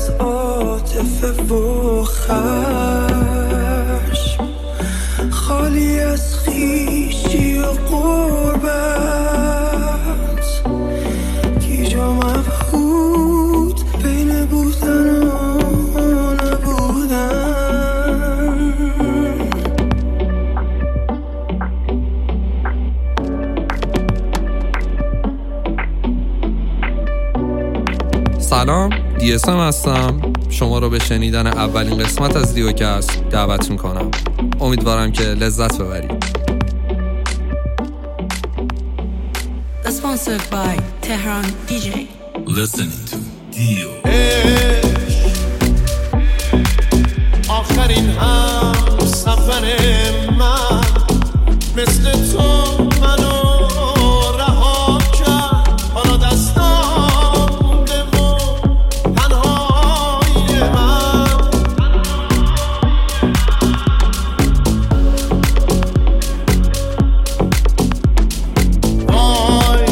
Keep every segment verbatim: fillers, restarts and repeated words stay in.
از عاطفه و خشم، خالی از خویشی و غربت، کی جا مبهوت بین بودن و نبودن. سلام، دی اس ام هستم. شما رو به شنیدن اولین قسمت از دیوکست دعوت میکنم. امیدوارم که لذت ببرید. Sponsored by Tehran دی جی. Listening to Dio. آخرین هم سفر من مثل تو منو رها کرد. حالا دستام مونده و تنهای من. وای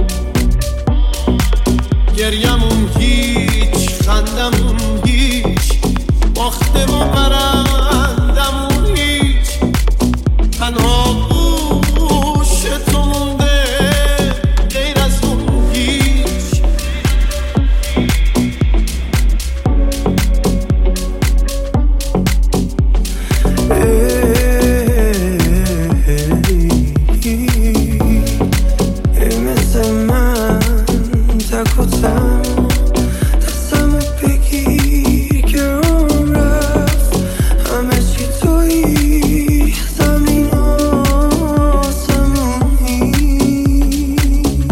گریمون هیچ، خندمون هیچ، باخته و برندمون هیچ. تنها گوش تو مونده غیر از اون هیچ. ای مثل من تک و تن، دستمو بگیر که اون رفت. همه چی تویی، زمین آسمون هیچ.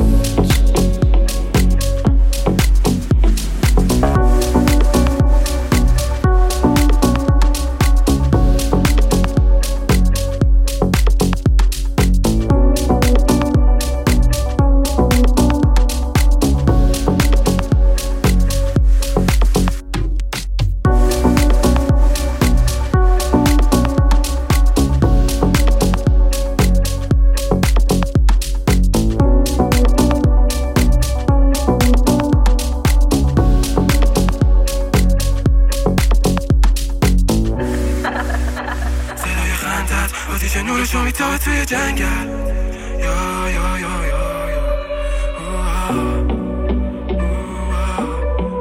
صدای خندت آتیش نورشو میتابه توی جنگل. یا یا یا یا یا اوه، اوه،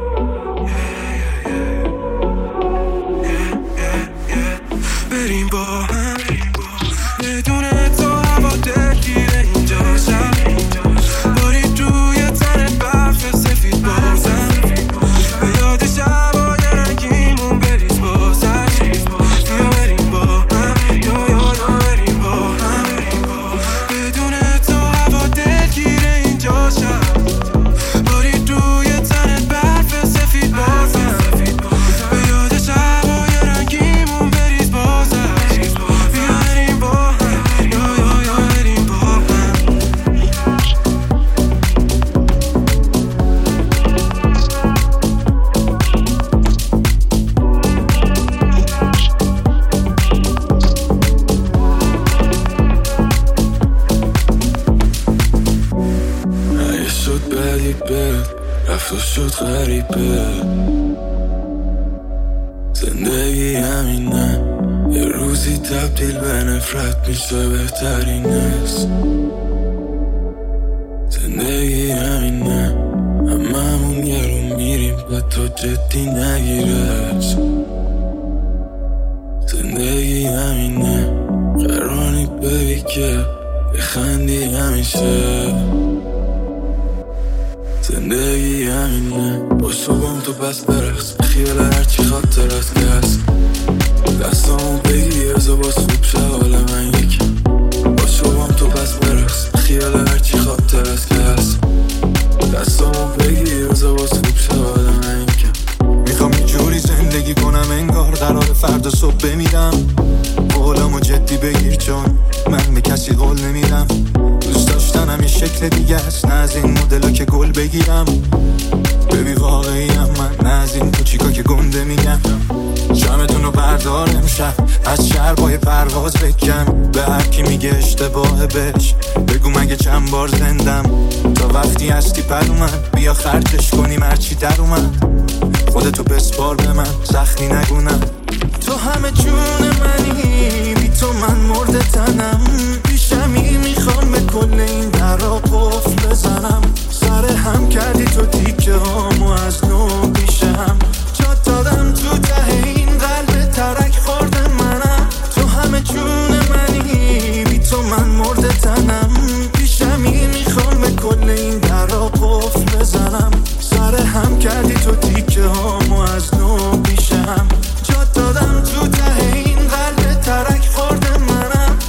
یه، یه، یه، یه، یه. بریم با هم بدون تو هوا دلگیره اینجا شب. باری توی تن برف سفید بازم، به یاد شبای رنگیمون بریز بازش. بیا بریم با هم، یا یا یا بریم با هم. بدون تو هوا دلگیره اینجا شب. باری توی تن برف سفید بازم، به یاد شبای رنگیمون بریز بازش. بیا بریم با هم، یا یا یا بریم با هم. اگه شد بدی بد، رفت و شد غریبه. زندگی همینه، یه روزی تبدیل به نفرت میشه بهترین است. زندگی همینه، هممون یه رو میریم و تو جدی نگیرش. زندگی همینه، قراری ببی که بخندی همیشه. زندگی همینه، با صبحم تو پس برقص، خیال هرچی خاطر از که هست. دستامو بگیر از باز خوب شه حال من یکی. با صبحم تو پس برقص، خیال هرچی خاطر از که هست. دستامو بگیر از باز خوب شه حال من یکی. میخوام یه جوری زندگی کنم انگار قرار فردا صبح بمیرم. قولمو جدی بگیر چون من به کسی قول نمیدم. دوست داشتنم یه شکل دیگه است، نه از این مدلا که گل بگیرم. ببی واقعی هم من، نه از این کوچیکا که گنده میگم. جمعتونو بردار امشب، از شربای پرواز بکن. به هر کی میگه اشتباهه بهش بگو مگه چند بار زندم. تا وقتی هستی پر اومد، بیا خرجش کنیم هرچی در اومد. خودتو بسپار به من، زخمی نگونم. تو همه جون منی، بی تو من مرده تنم. پیشمی میخوام به کل این درا قفل بزنم. سر هم کردی تو تیکه هامو از نو پیشم. جات دادم تو ته این قلب ترک خورده منم. تو همه جون منی، بی تو من مرده تنم. پیشمی میخوام به کل این درا قفل بزنم. سر هم کردی تو تیکه هامو از نو پیشم. جات دادم تو ته این قلب ترک خورده منم.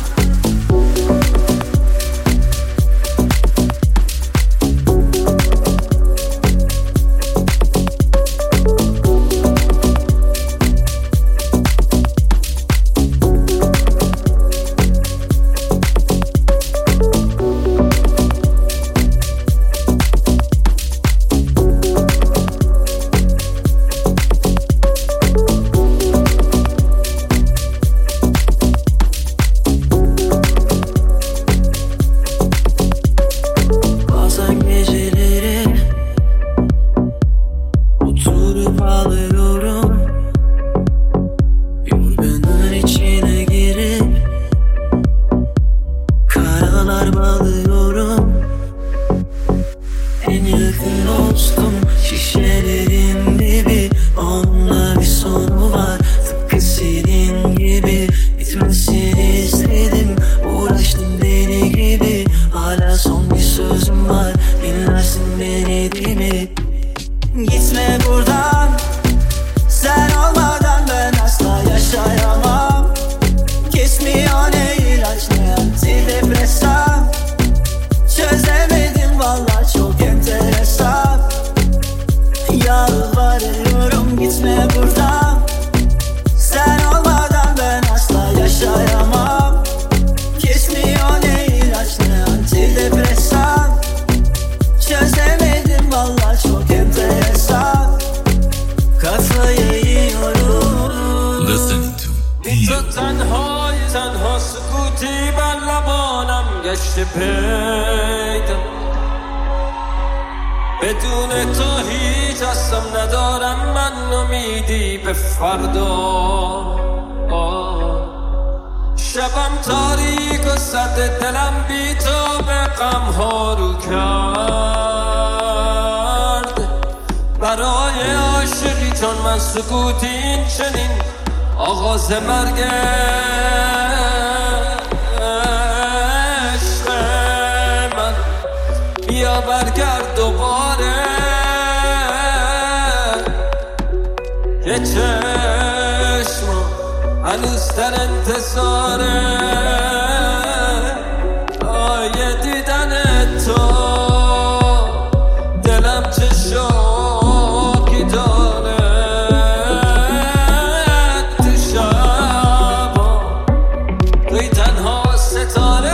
بدون تو هیچ هستم ندارم من امیدی به فردا. شبم تاریک و سرد دلم بی تو به غم ها رو کرد. برای عاشقی چون من سکوت این چنین آغاز مرگ عشق من. بیا برگرد دوباره یه چشم هنوز در انتظاره آیه دیدن تو. دلم چه شوکی داره تو شبا توی تنها ستاره.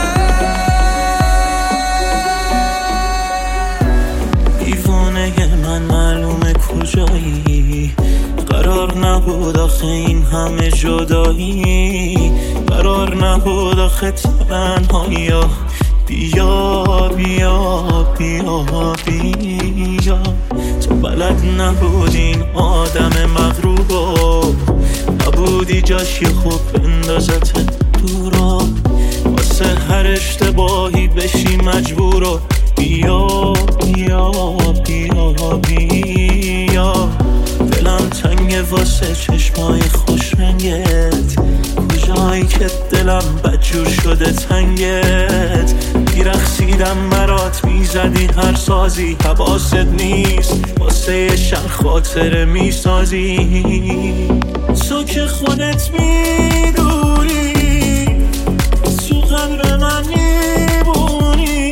دیوانه من معلومه کجایی، قرار نبود آخه این همه جدایی. قرار نبود آخه تنهایی. بیا بیا بیا بیا تو بلد نبود این آدم مغرور. نبودی جاشی خوب بندازت دورا. واسه هر اشتباهی بشی مجبور. بیا بیا بیا بیا دلم تنگه واسه چشمای خوش رنگت. کجایی که دلم بدجور شده تنگت. میرخصیدم مرات میزدی هر سازی. حواست نیست واسه شن خاطره میسازی. تو که خودت میدونی تو قلب من میبونی.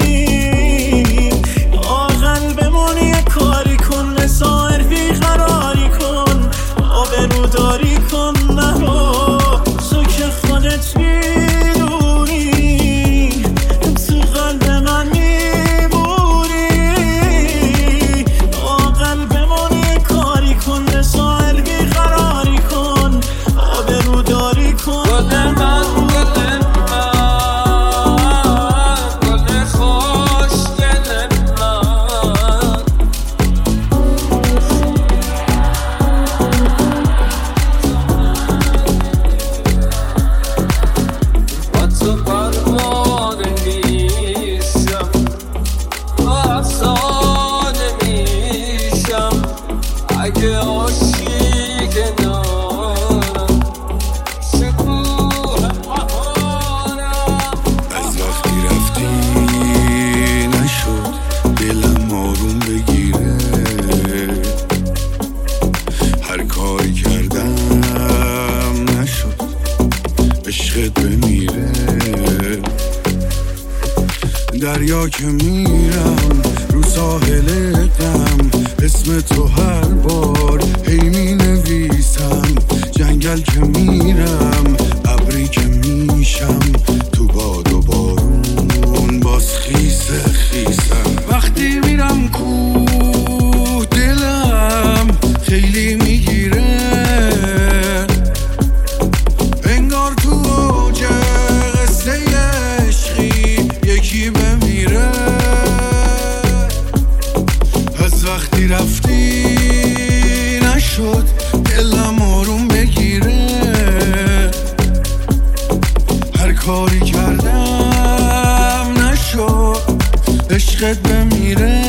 قلبمون یه کاری کن لسائر بیقراری کن. آبرو داری کن نرو. تو که خودت میدونی تو قلب من میبوری. قلبمون یه کاری کن لسائر بیقراری کن. آبرو داری کن دریا که میرم رو ساحل غم، اسم تو هر بار هی می نویسم. جنگل که میرم ابری که میشم تو باد و بارون باز خیسه خیسم. وقتی میرم کوه دلم خیلی میگیره، انگار تو اوج قصه عشقی یکی بمیره. از وقتی رفتی نشد دلم آروم بگیره، هر کاری کردم نشد عشقت بمیره.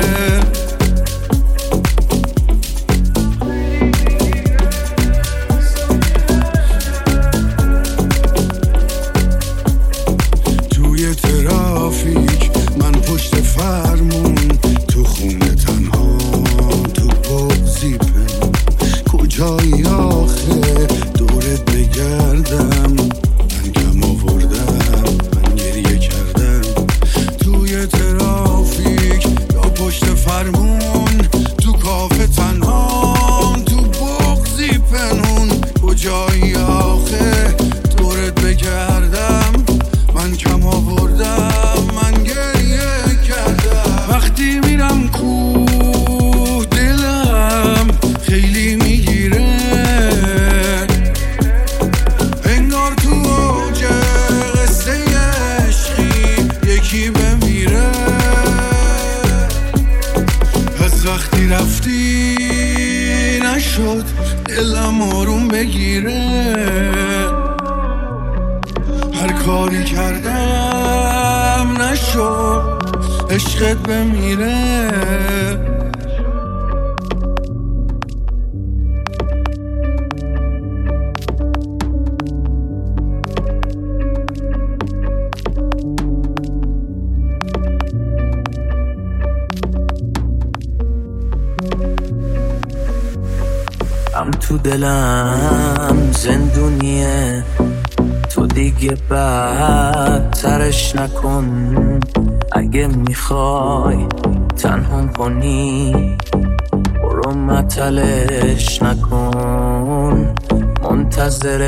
توی ترافیک من پشت فرمون، تو خونه تنها تو بغضی پنون. کجایی آخه دورت بگردم، من کم آوردم من گریه کردم. توی ترافیک یا پشت فرمون، تو کافه تنها تو بغضی پنون. کجایی آخه دورت بگردم، من کم آوردم من گریه کردم. وقتی میرم کوه دلم خیلی میگیره، انگار تو اوج قصه عشقی یکی بمیره. از وقتی رفتی نشد دلم آروم بگیره، هر کاری کردم نشد عشقت بمیره. هم تو دلم زندونیه، تو دیگه بدترش نکن. اگه میخوای تنها کنی برو مطلش نکن. منتظر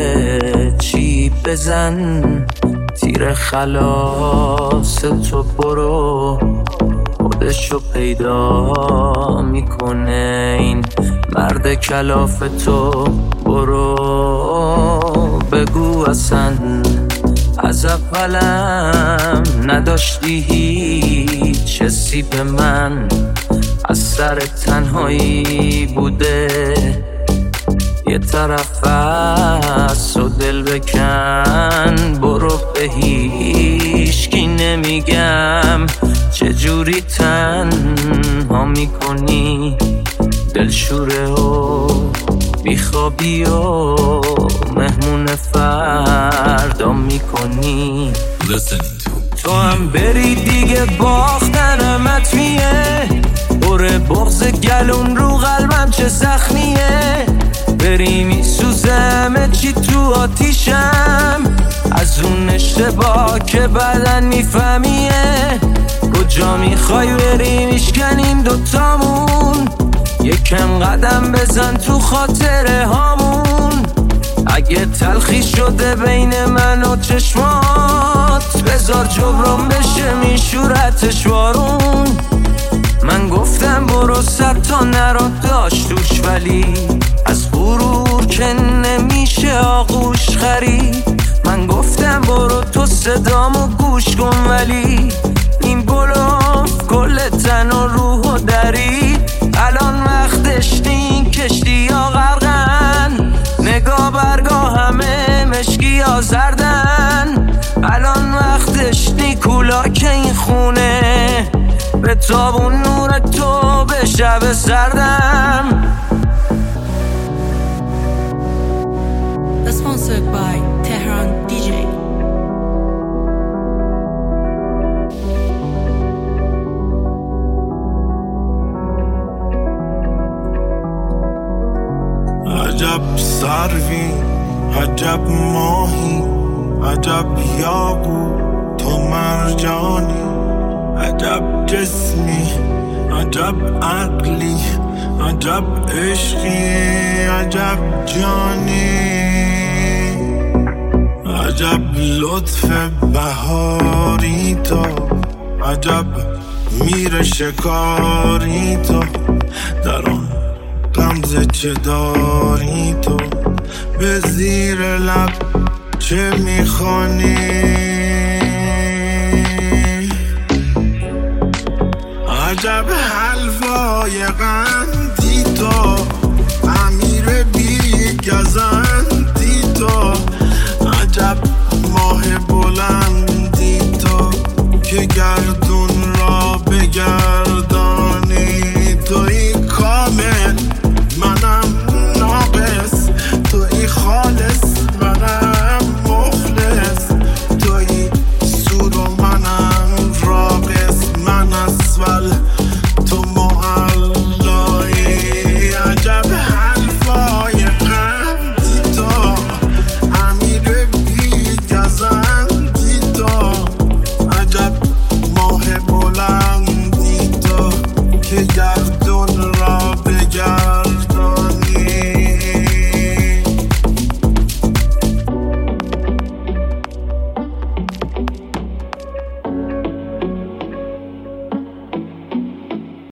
چی بزن تیر خلاص تو برو، خودشو پیدا میکنه این مرد کلاف تو. برو بگو اصلا از اولم نداشتی هیچ حسی به من، از سر تنهایی بوده یه طرف از و دل بکن. برو به هیچکی نمیگم چجوری تنها میکنی، دلشوره و بیخوابی و مهمون فردا میکنی. تو هم بری دیگه باختنم حتمیه، بره بغض گلوم رو قلبم چه زخمیه. بری میسوزم چی تو آتیشم، از اون اشتباه که بعدن میفهمیه. کجا میخوای بری میشکنیم دوتامون، یکم قدم بزن تو خاطره هامون. اگه تلخی شده بین من و چشمات، بذار جبران بشه میشورتش وارون. من گفتم برو صد تا نرا داشت توش، ولی از غرور که نمیشه آغوش خرید. من گفتم برو تو صدامو گوش کن، ولی این بلوف کل تن و روح و درید. الان وقتش نی کشتی ها غرقن، نگاه برگاه همه مشکی ها زردن. الان وقتش نی کولا که این خونه به تابون نور تو به شب سردم. Sponsored by Tehran دی جی. عجب سروی، عجب ماهی، عجب یابو تو مرجانی. جسمی، عجب عقلی، عجب عشقی، عجب جانی، عجب لطف بهاری تو، عجب میره شکاری تو، در آن غمزه چه داری تو، به زیر لب چه میخوانی، عجب حلوای قندی تو، امیر بی گزندی تو، عجب ماه بلند